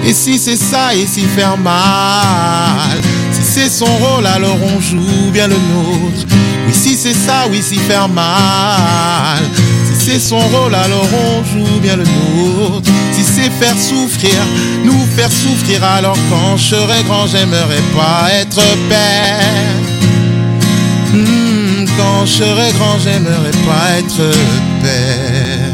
Et si c'est ça, et si faire mal, si c'est son rôle, alors on joue bien le nôtre. Oui, si c'est ça, oui, si faire mal, si c'est son rôle, alors on joue bien le nôtre. Si c'est faire souffrir, nous faire souffrir, alors quand je serai grand, j'aimerais pas être père. Quand je serai grand, j'aimerais pas être père.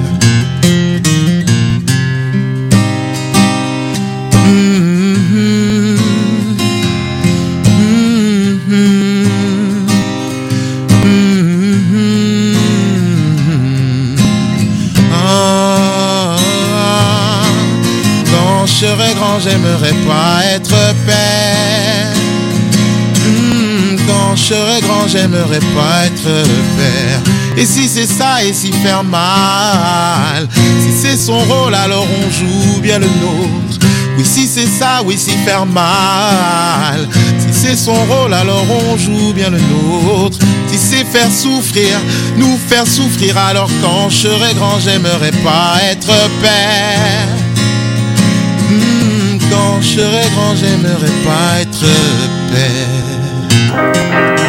Quand je serai grand, j'aimerais pas être père. Quand je serai grand, j'aimerais pas être père. Et si c'est ça, et si faire mal, si c'est son rôle, alors on joue bien le nôtre. Oui, si c'est ça, oui, si faire mal, si c'est son rôle, alors on joue bien le nôtre. Si c'est faire souffrir, nous faire souffrir, alors quand je serai grand, j'aimerais pas être père. Quand je serai grand, j'aimerais pas être père.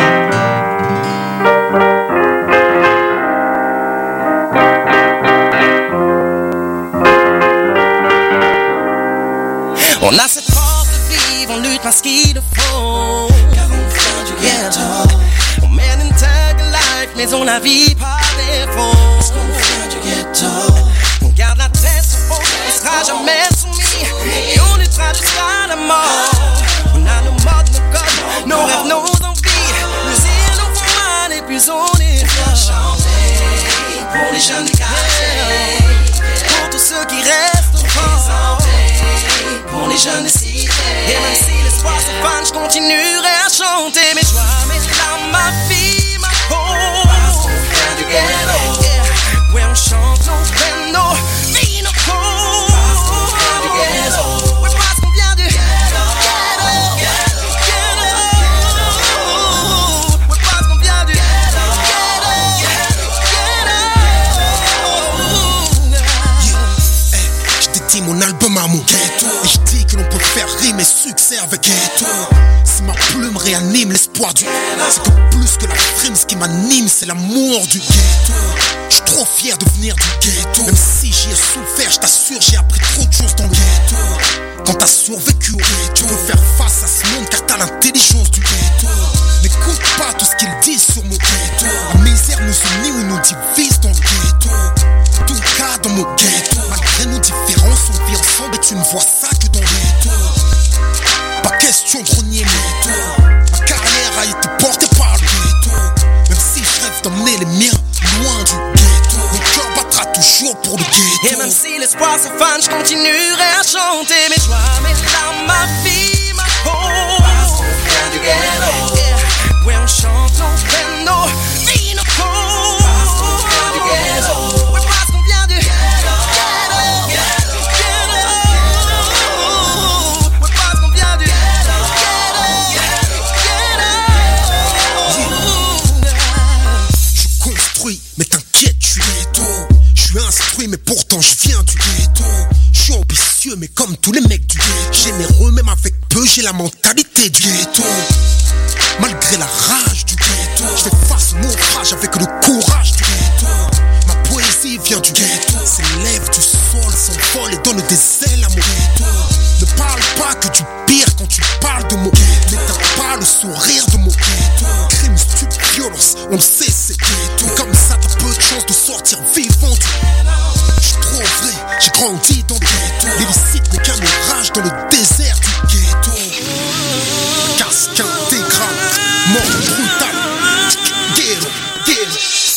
On a cette force de vivre, on lutte parce qu'il le faut. Car on vient du ghetto. On mène une thug life, mais on la vit par défaut. Parce qu'on vient du ghetto. On garde la tête sur haut, on sera jamais soumis. Et on luttera jusqu'à la mort. On a nos modes, nos codes, nos rêves, nos envies. Nos îles nous font mal et puis on est fiers. Chanter pour les jeunes du quartier. Pour tous ceux qui restent au fond. Pour les jeunes des cités. Et même si l'espoir se fane, je continuerai à chanter mes joies, mes larmes, ma vie, ma peau. Parce qu'on vient du ghetto. Yeah. Ouais, on chante nos peines, nos vies, nos causes. Parce qu'on vient du ghetto. Ouais, parce qu'on vient du ghetto. Ghetto, ghetto. Ouais, parce qu'on vient du ghetto. Je dédie mon album à mon ghetto. Et je dis que l'on peut faire rimer succès avec ghetto. Si ma plume réanime l'espoir du c'est que plus que la frime, ce qui m'anime, c'est l'amour du ghetto. Je suis trop fier de venir du ghetto. Même si j'y ai souffert, je t'assure, j'ai appris trop de choses dans le ghetto. Quand t'as survécu au ghetto, tu veux faire face à ce monde car t'as l'intelligence du ghetto. N'écoute pas tout ce qu'ils disent sur mon ghetto. La misère nous unit ou nous divise dans le ghetto. En tout cas dans mon ghetto, malgré nos différences, on vit ensemble et tu ne vois ça que dans le ghetto. Pas question de renier le ghetto. Ma carrière a été portée par le ghetto. Même si je rêve d'emmener les miens loin du ghetto, mon cœur battra toujours pour le ghetto. Et même si l'espoir se fane, je continuerai à chanter mes joies, mes larmes, ma vie, ma peau. Parce qu'on vient du ghetto. Yeah. Ouais, on chante nos peines, nos vies, nos causes. Parce qu'on vient du ghetto. Ouais, parce qu'on vient du ghetto. Mais t'inquiète, je suis ghetto. Je suis instruit, mais pourtant je viens du ghetto. Je suis ambitieux, mais comme tous les mecs du ghetto. Généreux, même avec peu, j'ai la mentalité du ghetto. Malgré la rage du ghetto, je fais face au naufrage avec le courage du ghetto. Ma poésie vient du ghetto. S'élève du sol, s'envole et donne des ailes à mon ghetto. Ne parle pas que du pire quand tu parles de mon ghetto. N'éteins pas le sourire de mon ghetto. Crime, stupide, violence, on le sait, c'est ghetto. Mais comme ça, t'as peu de chance de sortir vivant du ghetto. J'suis trop vrai, j'ai grandi dans le ghetto. L'illicite n'est qu'un mirage dans le désert du ghetto. Casque intégral, mort brutale. Ghetto, ghetto.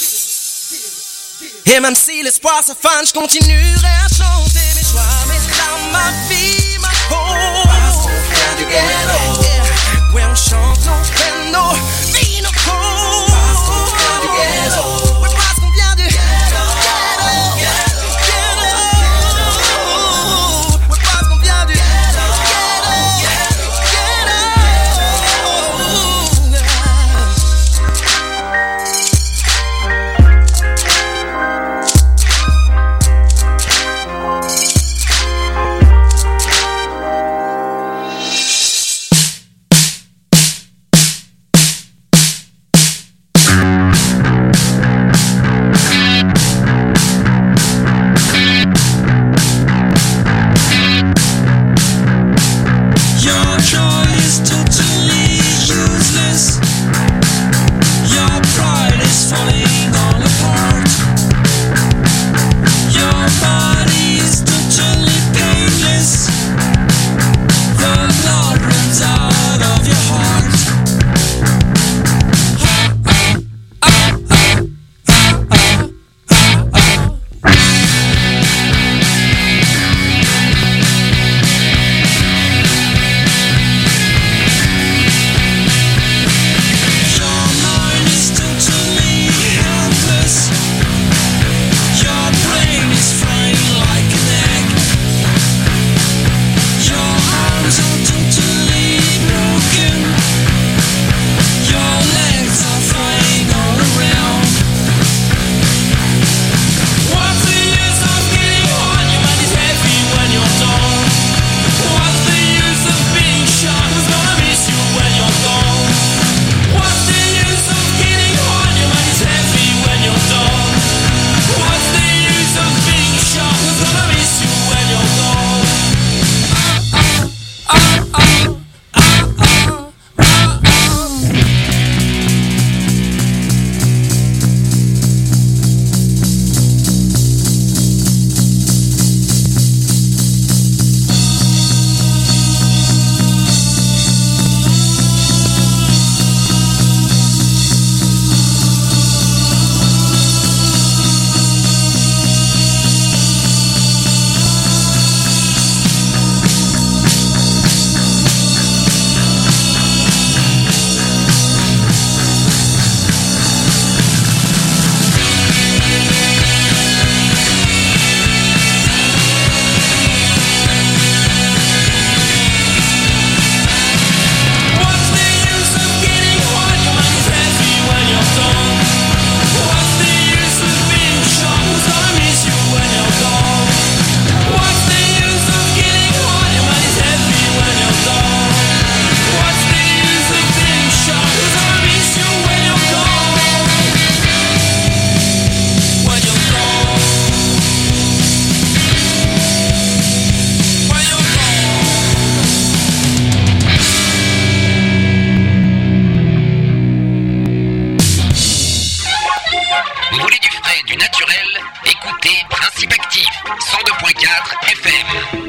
Et même si l'espoir se fane, je continuerai à chanter mes joies, mes larmes, ma vie, ma peau. Parce qu'on vient du ghetto. Yeah. Ouais, on chante nos peines, nos vies, nos causes. Parce qu'on vient du ghetto. Ouais, parce qu'on vient du ghetto. Ghetto, ghetto. Ouais, parce qu'on vient du ghetto. 104 FM.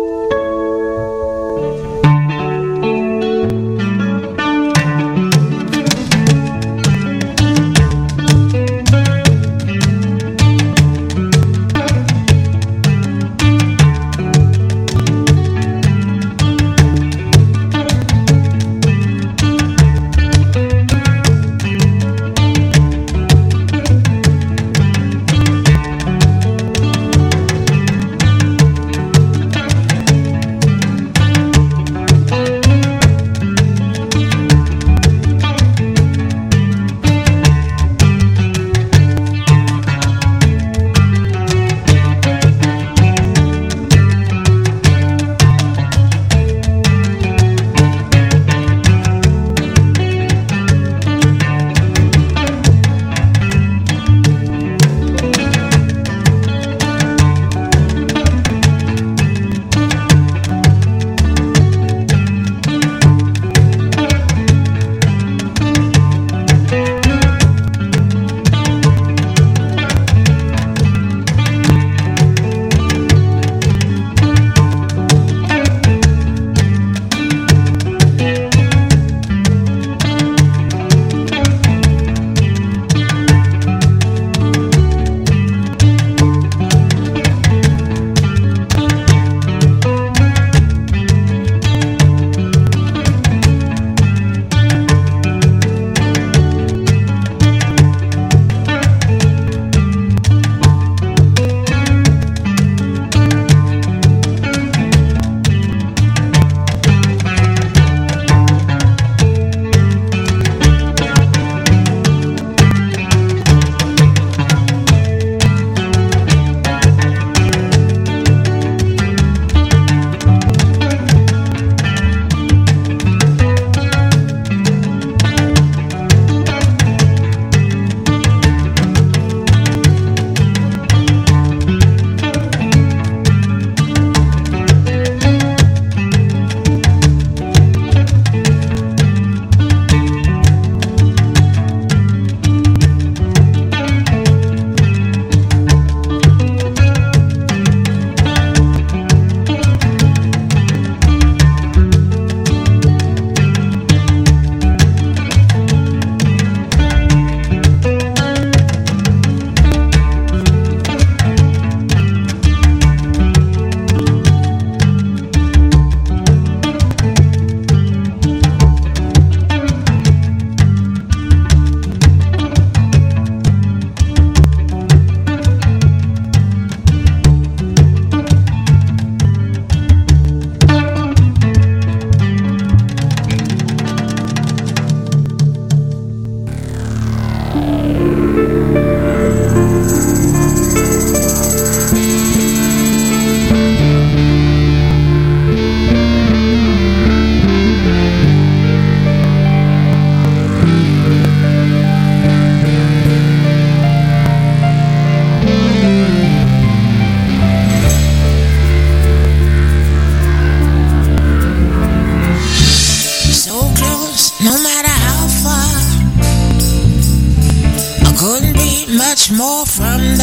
More from the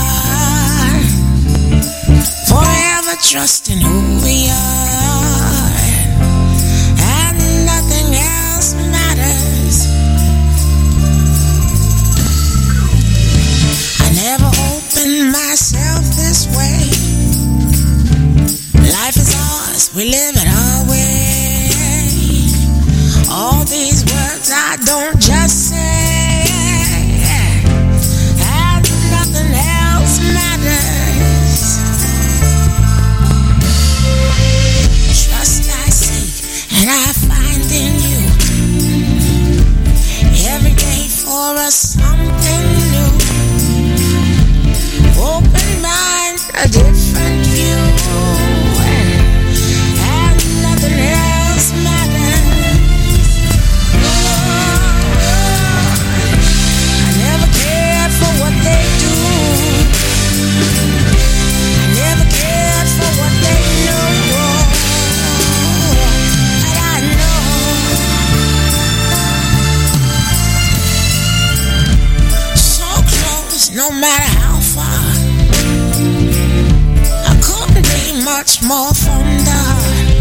heart, forever trusting who we are, and nothing else matters. I never opened myself this way. Life is ours, we live it our way. All these words I don't just say. Nothing else matters. Trust I seek and I find in you. Every day for us something new. Open mind, a different view. And nothing else matters. I never cared for what they do. much more from the heart.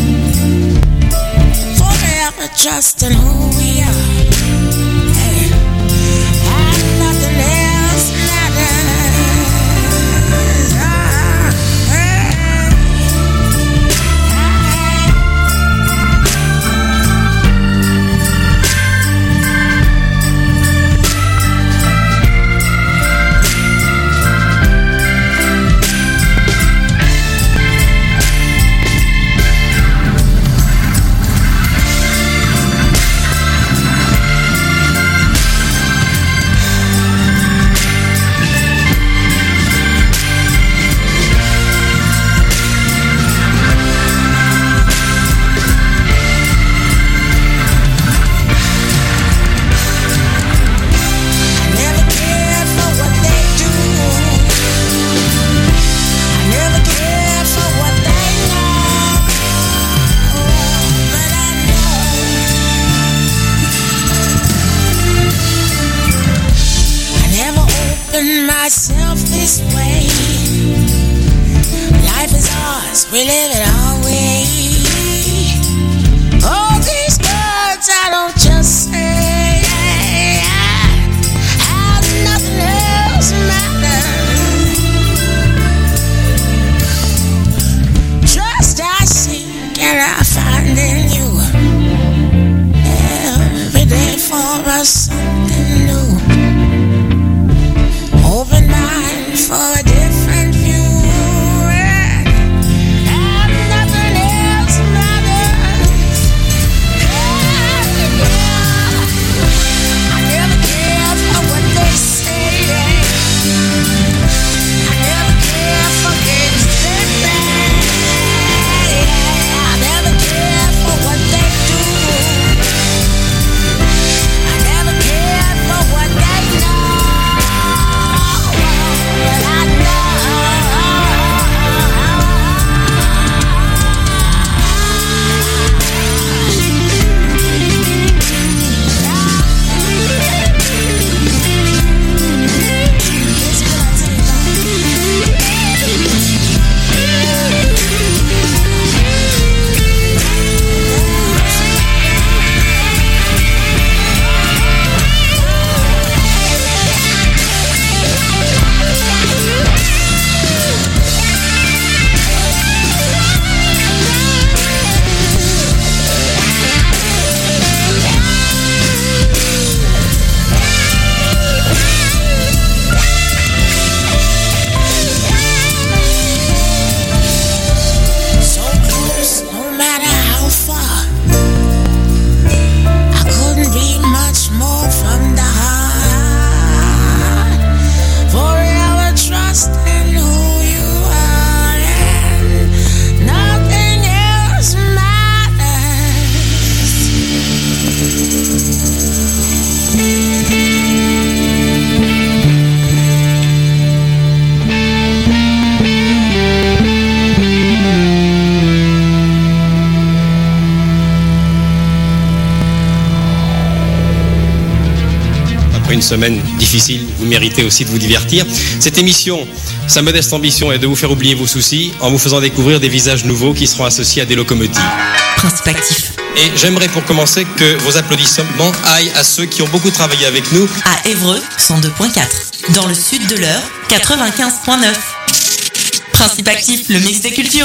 Forever trusting who we are. Hey. And nothing else matters. Myself this way. Life is ours, we live it our way. All these words I don't just say, how nothing else matters. Trust I seek and I find in you. Every day for us something new. Open mind for a different view, and nothing else matters. I never care for what they say. I never care for games they play. I never care for what they do. I never care for what they know. Une semaine difficile, vous méritez aussi de vous divertir. Cette émission, sa modeste ambition est de vous faire oublier vos soucis en vous faisant découvrir des visages nouveaux qui seront associés à des locomotives. Principe actif. Et j'aimerais pour commencer que vos applaudissements aillent à ceux qui ont beaucoup travaillé avec nous. À Évreux, 102.4. Dans le sud de l'Eure, 95.9. Principe actif, le mix des cultures.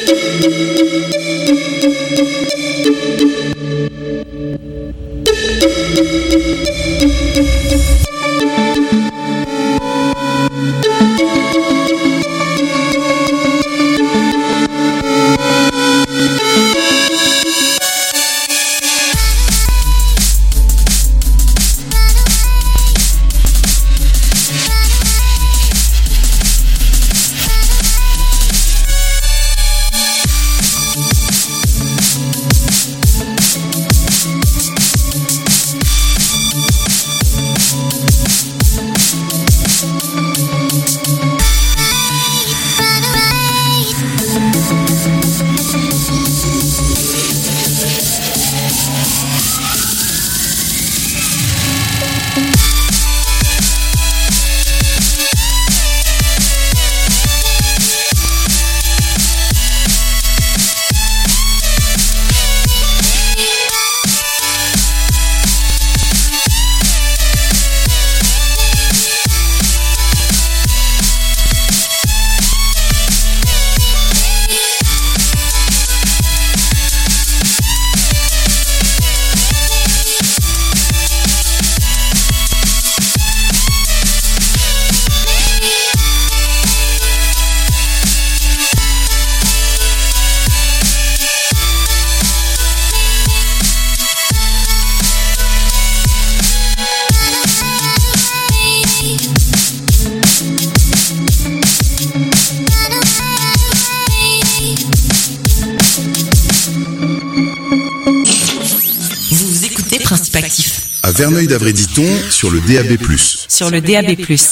Principe actif. À Verneuil-d'Avray-Diton sur le DAB+. Sur le DAB+.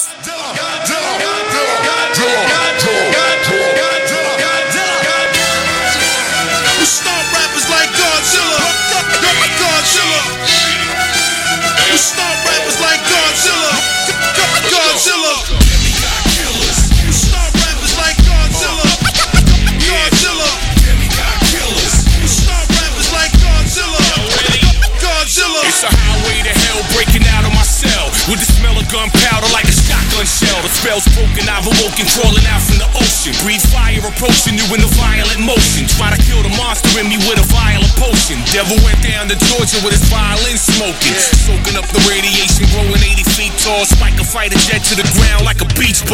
It's a highway to hell breaking out of my cell with the smell of gunpowder like a shotgun shell. The spell's broken, I've awoken, crawling out from the ocean. Breathe fire approaching you in a violent motion. Try to kill the monster in me with a violent potion. Devil went down to Georgia with his violin smoking. Soaking up the radiation, growing 80 feet tall. Spike a fighter jet to the ground like a beach ball.